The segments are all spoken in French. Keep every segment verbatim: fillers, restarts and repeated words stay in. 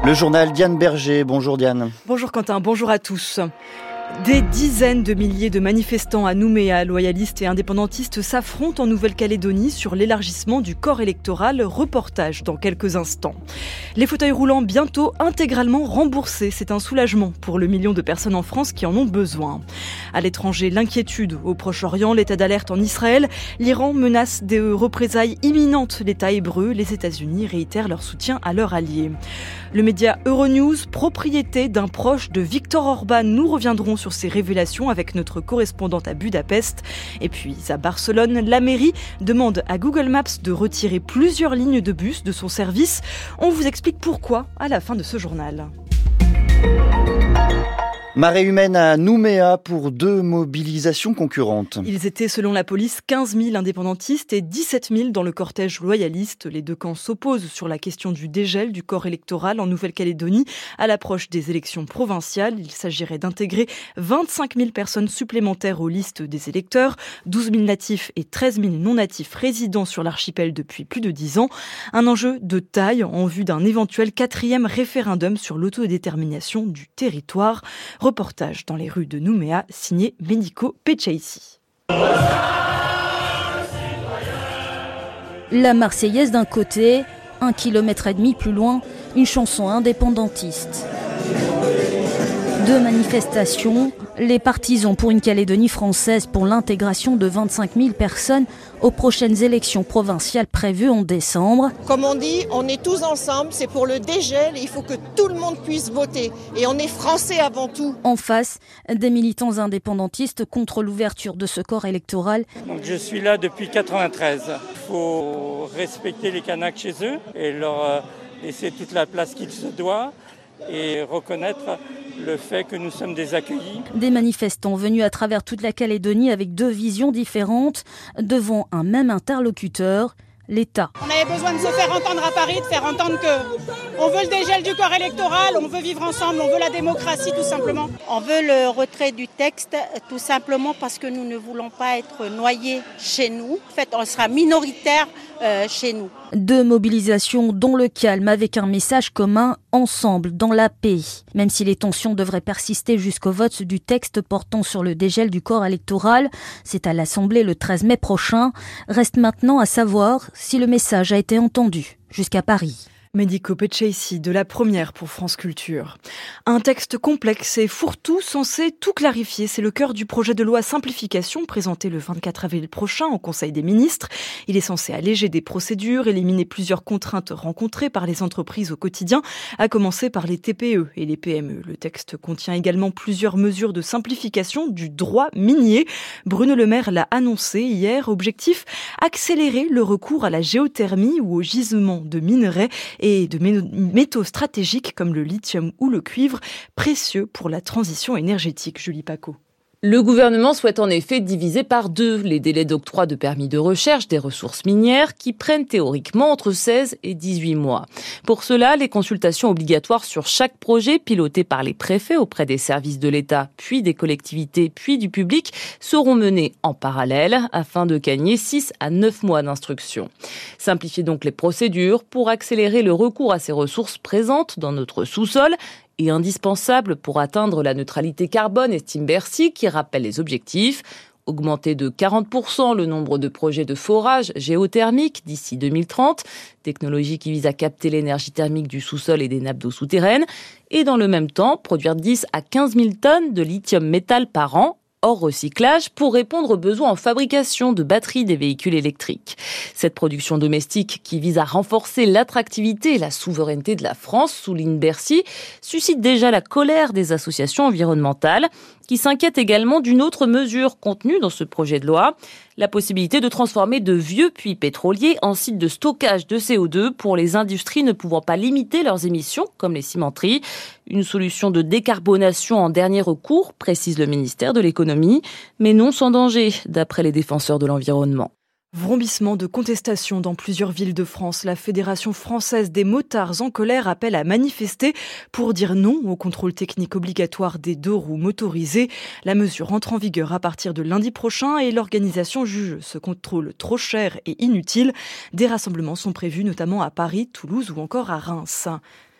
Le journal Diane Berger. Bonjour Diane. Bonjour Quentin, bonjour à tous. Des dizaines de milliers de manifestants à Nouméa, loyalistes et indépendantistes, s'affrontent en Nouvelle-Calédonie sur l'élargissement du corps électoral. Reportage dans quelques instants. Les fauteuils roulants bientôt intégralement remboursés. C'est un soulagement pour le million de personnes en France qui en ont besoin. À l'étranger, l'inquiétude au Proche-Orient, l'état d'alerte en Israël. L'Iran menace des représailles imminentes. L'État hébreu, les États-Unis réitèrent leur soutien à leurs alliés. Le média Euronews, propriété d'un proche de Viktor Orban. Nous reviendrons sur ces révélations avec notre correspondante à Budapest. Et puis à Barcelone, la mairie demande à Google Maps de retirer plusieurs lignes de bus de son service. On vous explique pourquoi à la fin de ce journal. Marée humaine à Nouméa pour deux mobilisations concurrentes. Ils étaient, selon la police, quinze mille indépendantistes et dix-sept mille dans le cortège loyaliste. Les deux camps s'opposent sur la question du dégel du corps électoral en Nouvelle-Calédonie à l'approche des élections provinciales. Il s'agirait d'intégrer vingt-cinq mille personnes supplémentaires aux listes des électeurs, douze mille natifs et treize mille non-natifs résidant sur l'archipel depuis plus de dix ans. Un enjeu de taille en vue d'un éventuel quatrième référendum sur l'autodétermination du territoire. Reportage dans les rues de Nouméa, signé Ménico Pechaïsi. La Marseillaise d'un côté, un kilomètre et demi plus loin, une chanson indépendantiste. Deux manifestations, les partisans pour une Calédonie française pour l'intégration de vingt-cinq mille personnes aux prochaines élections provinciales prévues en décembre. Comme on dit, on est tous ensemble, c'est pour le dégel, il faut que tout le monde puisse voter. Et on est français avant tout. En face, des militants indépendantistes contre l'ouverture de ce corps électoral. Donc je suis là depuis quatre-vingt-treize. Il faut respecter les Kanaks chez eux et leur laisser toute la place qu'il se doit et reconnaître le fait que nous sommes des accueillis. Des manifestants venus à travers toute la Calédonie avec deux visions différentes devant un même interlocuteur, l'État. On avait besoin de se faire entendre à Paris, de faire entendre que on veut le dégel du corps électoral, on veut vivre ensemble, on veut la démocratie tout simplement. On veut le retrait du texte tout simplement parce que nous ne voulons pas être noyés chez nous. En fait, on sera minoritaire euh, chez nous. Deux mobilisations dont le calme avec un message commun, ensemble, dans la paix. Même si les tensions devraient persister jusqu'au vote du texte portant sur le dégel du corps électoral, c'est à l'Assemblée le treize mai prochain, reste maintenant à savoir si le message a été entendu jusqu'à Paris. Ménico Pechaïsi de la Première pour France Culture. Un texte complexe et fourre-tout censé tout clarifier. C'est le cœur du projet de loi simplification présenté le vingt-quatre avril prochain au Conseil des ministres. Il est censé alléger des procédures, éliminer plusieurs contraintes rencontrées par les entreprises au quotidien, à commencer par les T P E et les P M E. Le texte contient également plusieurs mesures de simplification du droit minier. Bruno Le Maire l'a annoncé hier. Objectif, accélérer le recours à la géothermie ou au gisement de minerais et de métaux stratégiques comme le lithium ou le cuivre, précieux pour la transition énergétique. Julie Paco. Le gouvernement souhaite en effet diviser par deux les délais d'octroi de permis de recherche des ressources minières qui prennent théoriquement entre seize et dix-huit mois. Pour cela, les consultations obligatoires sur chaque projet piloté par les préfets auprès des services de l'État, puis des collectivités, puis du public seront menées en parallèle afin de gagner six à neuf mois d'instruction. Simplifier donc les procédures pour accélérer le recours à ces ressources présentes dans notre sous-sol et indispensable pour atteindre la neutralité carbone, estime Bercy, qui rappelle les objectifs. Augmenter de quarante pour cent le nombre de projets de forage géothermique d'ici deux mille trente, technologie qui vise à capter l'énergie thermique du sous-sol et des nappes d'eau souterraines, et dans le même temps, produire dix à quinze mille tonnes de lithium métal par an, hors recyclage, pour répondre aux besoins en fabrication de batteries des véhicules électriques. Cette production domestique qui vise à renforcer l'attractivité et la souveraineté de la France, souligne Bercy, suscite déjà la colère des associations environnementales qui s'inquiètent également d'une autre mesure contenue dans ce projet de loi, la possibilité de transformer de vieux puits pétroliers en sites de stockage de C O deux pour les industries ne pouvant pas limiter leurs émissions, comme les cimenteries. Une solution de décarbonation en dernier recours, précise le ministère de l'économie, mais non sans danger, d'après les défenseurs de l'environnement. Vrombissement de contestation dans plusieurs villes de France. La Fédération française des motards en colère appelle à manifester pour dire non au contrôle technique obligatoire des deux roues motorisées. La mesure entre en vigueur à partir de lundi prochain et l'organisation juge ce contrôle trop cher et inutile. Des rassemblements sont prévus notamment à Paris, Toulouse ou encore à Reims.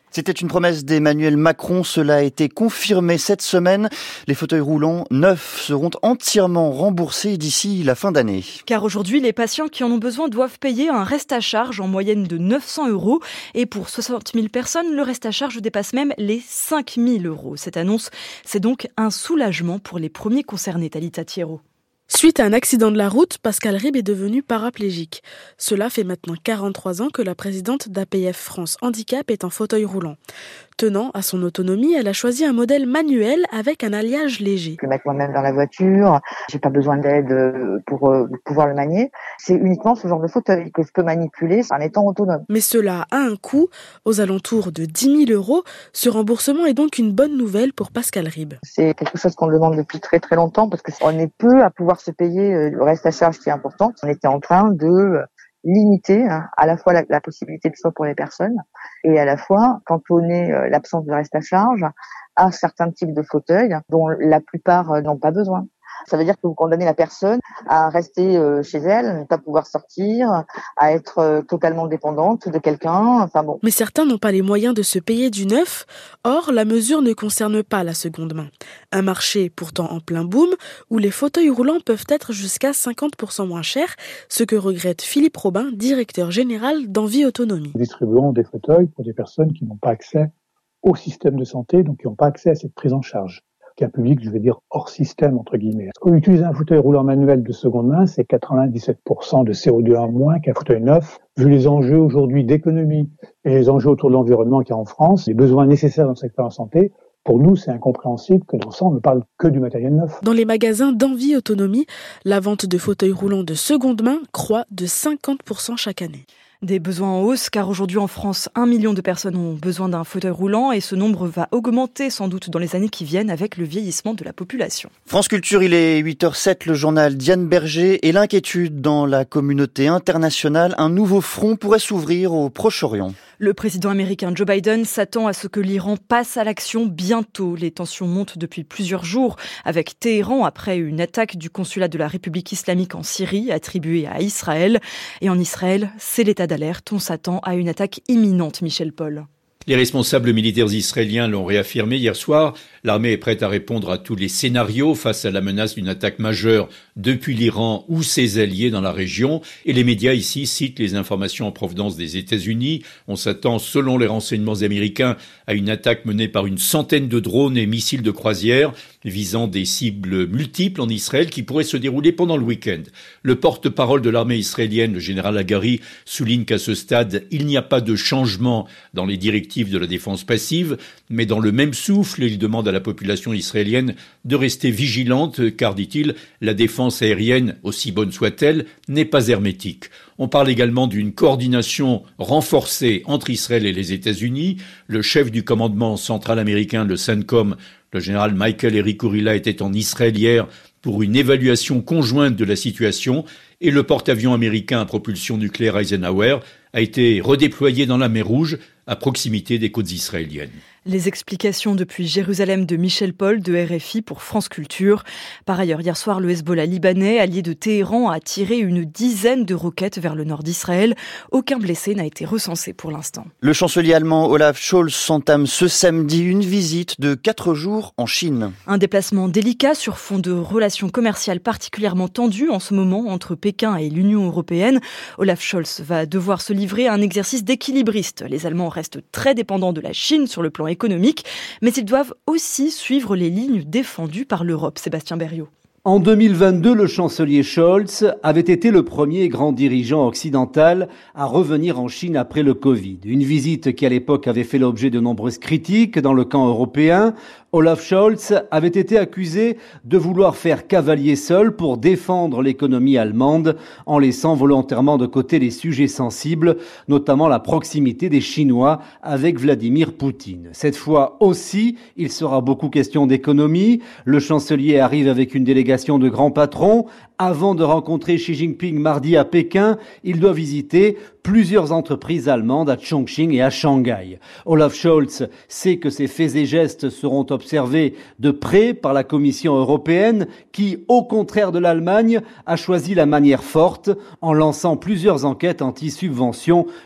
C'était une promesse d'Emmanuel Macron, cela a été confirmé cette semaine. Les fauteuils roulants neufs seront entièrement remboursés d'ici la fin d'année. Car aujourd'hui, les patients qui en ont besoin doivent payer un reste à charge en moyenne de neuf cents euros. Et pour soixante mille personnes, le reste à charge dépasse même les cinq mille euros. Cette annonce, c'est donc un soulagement pour les premiers concernés, Talita Thierot. Suite à un accident de la route, Pascal Ribes est devenu paraplégique. Cela fait maintenant quarante-trois ans que la présidente d'A P F France Handicap est en fauteuil roulant. Tenant à son autonomie, elle a choisi un modèle manuel avec un alliage léger. Je peux le mettre moi-même dans la voiture, j'ai pas besoin d'aide pour pouvoir le manier. C'est uniquement ce genre de fauteuil que je peux manipuler en étant autonome. Mais cela a un coût, aux alentours de dix mille euros. Ce remboursement est donc une bonne nouvelle pour Pascal Ribes. C'est quelque chose qu'on demande depuis très très longtemps parce qu'on est peu à pouvoir se payer le reste à charge qui est important. On était en train de limiter hein, à la fois la, la possibilité de choix pour les personnes et à la fois cantonner euh, l'absence de reste à charge à certains types de fauteuils dont la plupart euh, n'ont pas besoin. Ça veut dire que vous condamnez la personne à rester euh, chez elle, à ne pas pouvoir sortir, à être euh, totalement dépendante de quelqu'un. Enfin bon. Mais certains n'ont pas les moyens de se payer du neuf. Or, la mesure ne concerne pas la seconde main. Un marché pourtant en plein boom, où les fauteuils roulants peuvent être jusqu'à cinquante pour cent moins chers, ce que regrette Philippe Robin, directeur général d'Envie Autonomie. Nous distribuons des fauteuils pour des personnes qui n'ont pas accès au système de santé, donc qui n'ont pas accès à cette prise en charge. Un public, je vais dire, hors système, entre guillemets. Utiliser un fauteuil roulant manuel de seconde main, c'est quatre-vingt-dix-sept pour cent de C O deux en moins qu'un fauteuil neuf. Vu les enjeux aujourd'hui d'économie et les enjeux autour de l'environnement qu'il y a en France, les besoins nécessaires dans le secteur de la santé, pour nous, c'est incompréhensible que dans ça, on ne parle que du matériel neuf. Dans les magasins d'Envie Autonomie, la vente de fauteuils roulants de seconde main croît de cinquante pour cent chaque année. Des besoins en hausse, car aujourd'hui en France, un million de personnes ont besoin d'un fauteuil roulant et ce nombre va augmenter sans doute dans les années qui viennent avec le vieillissement de la population. France Culture, il est huit heures zéro sept, le journal Diane Berger et l'inquiétude dans la communauté internationale. Un nouveau front pourrait s'ouvrir au Proche-Orient. Le président américain Joe Biden s'attend à ce que l'Iran passe à l'action bientôt. Les tensions montent depuis plusieurs jours avec Téhéran après une attaque du consulat de la République islamique en Syrie attribuée à Israël. Et en Israël, c'est l'état d'alerte. On s'attend à une attaque imminente, Michel Paul. Les responsables militaires israéliens l'ont réaffirmé hier soir. L'armée est prête à répondre à tous les scénarios face à la menace d'une attaque majeure depuis l'Iran ou ses alliés dans la région. Et les médias ici citent les informations en provenance des États-Unis. On s'attend, selon les renseignements américains, à une attaque menée par une centaine de drones et missiles de croisière visant des cibles multiples en Israël qui pourraient se dérouler pendant le week-end. Le porte-parole de l'armée israélienne, le général Hagari, souligne qu'à ce stade, il n'y a pas de changement dans les directives de la défense passive, mais dans le même souffle, il demande à la population israélienne de rester vigilante car, dit-il, la défense aérienne, aussi bonne soit-elle, n'est pas hermétique. On parle également d'une coordination renforcée entre Israël et les États-Unis. Le chef du commandement central américain, le CENTCOM, le général Michael Eric Kurilla, était en Israël hier pour une évaluation conjointe de la situation et le porte-avions américain à propulsion nucléaire Eisenhower a été redéployé dans la mer Rouge à proximité des côtes israéliennes. Les explications depuis Jérusalem de Michel Paul de R F I pour France Culture. Par ailleurs, hier soir, le Hezbollah libanais, allié de Téhéran, a tiré une dizaine de roquettes vers le nord d'Israël. Aucun blessé n'a été recensé pour l'instant. Le chancelier allemand Olaf Scholz s'entame ce samedi une visite de quatre jours en Chine. Un déplacement délicat sur fond de relations commerciales particulièrement tendues en ce moment entre Pékin et l'Union européenne. Olaf Scholz va devoir se livrer à un exercice d'équilibriste. Les Allemands restent très dépendants de la Chine sur le plan économique, mais ils doivent aussi suivre les lignes défendues par l'Europe. Sébastien Berriot. En deux mille vingt-deux, le chancelier Scholz avait été le premier grand dirigeant occidental à revenir en Chine après le Covid. Une visite qui à l'époque avait fait l'objet de nombreuses critiques dans le camp européen. Olaf Scholz avait été accusé de vouloir faire cavalier seul pour défendre l'économie allemande en laissant volontairement de côté les sujets sensibles, notamment la proximité des Chinois avec Vladimir Poutine. Cette fois aussi, il sera beaucoup question d'économie. Le chancelier arrive avec une délégation de grands patrons. Avant de rencontrer Xi Jinping mardi à Pékin, il doit visiter plusieurs entreprises allemandes à Chongqing et à Shanghai. Olaf Scholz sait que ces faits et gestes seront observés de près par la Commission européenne qui, au contraire de l'Allemagne, a choisi la manière forte en lançant plusieurs enquêtes anti-subvention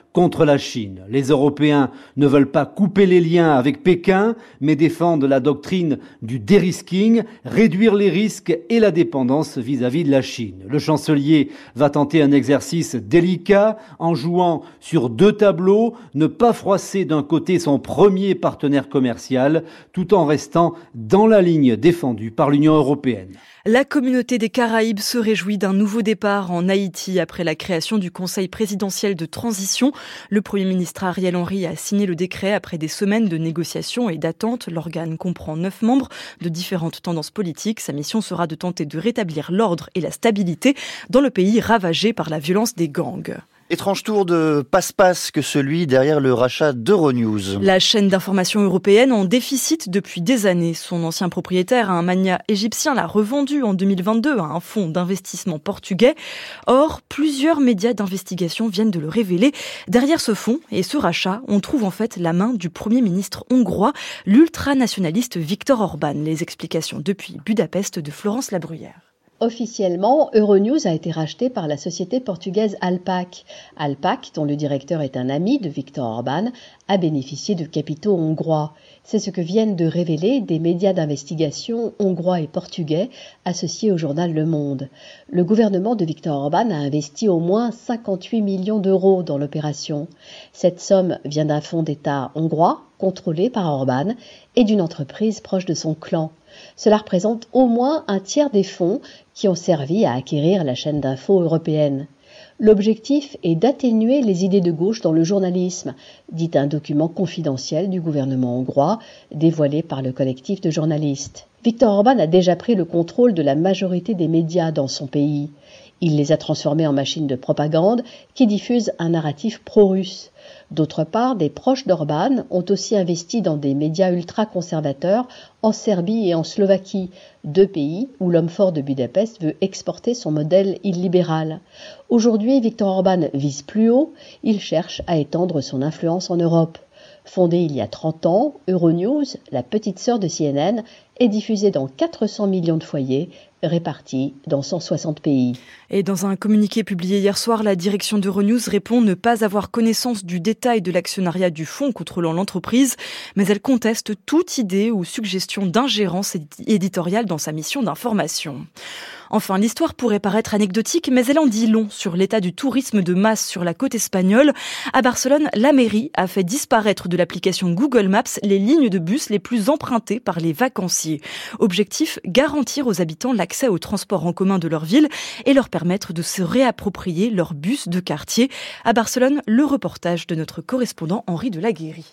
contre la Chine. Les Européens ne veulent pas couper les liens avec Pékin, mais défendent la doctrine du dérisking, réduire les risques et la dépendance vis-à-vis de la Chine. Le chancelier va tenter un exercice délicat en jouant sur deux tableaux, ne pas froisser d'un côté son premier partenaire commercial, tout en restant dans la ligne défendue par l'Union européenne. La communauté des Caraïbes se réjouit d'un nouveau départ en Haïti après la création du Conseil présidentiel de transition. Le Premier ministre Ariel Henry a signé le décret après des semaines de négociations et d'attentes. L'organe comprend neuf membres de différentes tendances politiques. Sa mission sera de tenter de rétablir l'ordre et la stabilité dans le pays ravagé par la violence des gangs. Étrange tour de passe-passe que celui derrière le rachat d'Euronews. La chaîne d'information européenne en déficit depuis des années. Son ancien propriétaire, un magnat égyptien, l'a revendu en deux mille vingt-deux à un fonds d'investissement portugais. Or, plusieurs médias d'investigation viennent de le révéler. Derrière ce fonds et ce rachat, on trouve en fait la main du Premier ministre hongrois, l'ultranationaliste Viktor Orban. Les explications depuis Budapest de Florence Labruyère. Officiellement, Euronews a été racheté par la société portugaise Alpac. Alpac, dont le directeur est un ami de Viktor Orban, a bénéficié de capitaux hongrois. C'est ce que viennent de révéler des médias d'investigation hongrois et portugais associés au journal Le Monde. Le gouvernement de Viktor Orban a investi au moins cinquante-huit millions d'euros dans l'opération. Cette somme vient d'un fonds d'État hongrois, contrôlé par Orban, et d'une entreprise proche de son clan. Cela représente au moins un tiers des fonds qui ont servi à acquérir la chaîne d'info européenne. L'objectif est d'atténuer les idées de gauche dans le journalisme, dit un document confidentiel du gouvernement hongrois, dévoilé par le collectif de journalistes. Viktor Orban a déjà pris le contrôle de la majorité des médias dans son pays. Il les a transformés en machines de propagande qui diffusent un narratif pro-russe. D'autre part, des proches d'Orban ont aussi investi dans des médias ultra-conservateurs en Serbie et en Slovaquie, deux pays où l'homme fort de Budapest veut exporter son modèle illibéral. Aujourd'hui, Viktor Orban vise plus haut, il cherche à étendre son influence en Europe. Fondée il y a trente ans, Euronews, la petite sœur de C N N, est diffusée dans quatre cents millions de foyers, répartis dans cent soixante pays. Et dans un communiqué publié hier soir, la direction d'Euronews répond ne pas avoir connaissance du détail de l'actionnariat du fonds contrôlant l'entreprise, mais elle conteste toute idée ou suggestion d'ingérence éditoriale dans sa mission d'information. Enfin, l'histoire pourrait paraître anecdotique, mais elle en dit long sur l'état du tourisme de masse sur la côte espagnole. À Barcelone, la mairie a fait disparaître de l'application Google Maps les lignes de bus les plus empruntées par les vacanciers. Objectif, garantir aux habitants l'accès aux transports en commun de leur ville et leur permettre de se réapproprier leur bus de quartier. À Barcelone, le reportage de notre correspondant Henri de Laguérie.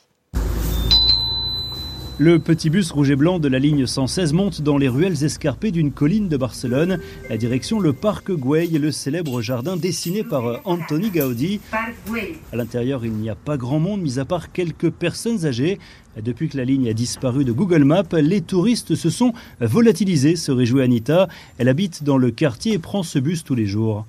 Le petit bus rouge et blanc de la ligne cent seize monte dans les ruelles escarpées d'une colline de Barcelone. La direction le Parc Güell, le célèbre jardin dessiné par Antoni Gaudí. À l'intérieur, il n'y a pas grand monde, mis à part quelques personnes âgées. Depuis que la ligne a disparu de Google Maps, les touristes se sont volatilisés, se réjouit Anita. Elle habite dans le quartier et prend ce bus tous les jours.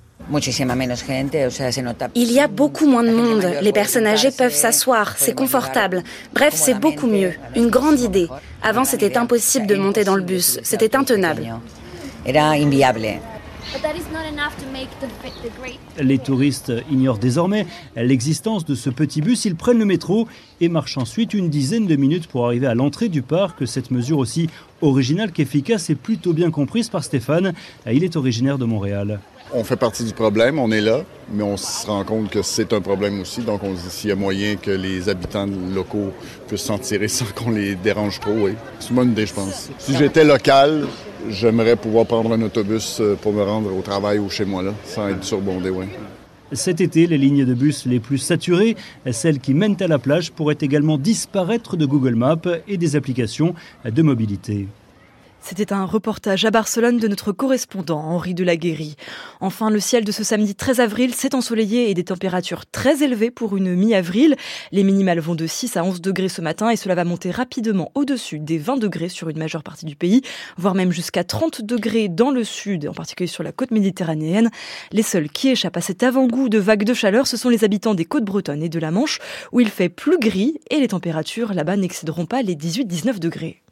Il y a beaucoup moins de monde. Les personnes âgées peuvent s'asseoir, c'est confortable. Bref, c'est beaucoup mieux. Une grande idée. Avant, c'était impossible de monter dans le bus. C'était intenable. Les touristes ignorent désormais l'existence de ce petit bus. Ils prennent le métro et marchent ensuite une dizaine de minutes pour arriver à l'entrée du parc. Cette mesure aussi originale qu'efficace est plutôt bien comprise par Stéphane. Il est originaire de Montréal. On fait partie du problème, on est là, mais on se rend compte que c'est un problème aussi. Donc on se dit s'il y a moyen que les habitants locaux puissent s'en tirer sans qu'on les dérange trop, oui. C'est une bonne idée, je pense. Si j'étais local, j'aimerais pouvoir prendre un autobus pour me rendre au travail ou chez moi, là, sans être surbondé, oui. Cet été, les lignes de bus les plus saturées, celles qui mènent à la plage, pourraient également disparaître de Google Maps et des applications de mobilité. C'était un reportage à Barcelone de notre correspondant Henri de Laguérie. Enfin, le ciel de ce samedi treize avril s'est ensoleillé et des températures très élevées pour une mi-avril. Les minimales vont de six à onze degrés ce matin et cela va monter rapidement au-dessus des vingt degrés sur une majeure partie du pays, voire même jusqu'à trente degrés dans le sud, en particulier sur la côte méditerranéenne. Les seuls qui échappent à cet avant-goût de vagues de chaleur, ce sont les habitants des côtes bretonnes et de la Manche, où il fait plus gris et les températures là-bas n'excéderont pas les dix-huit à dix-neuf degrés.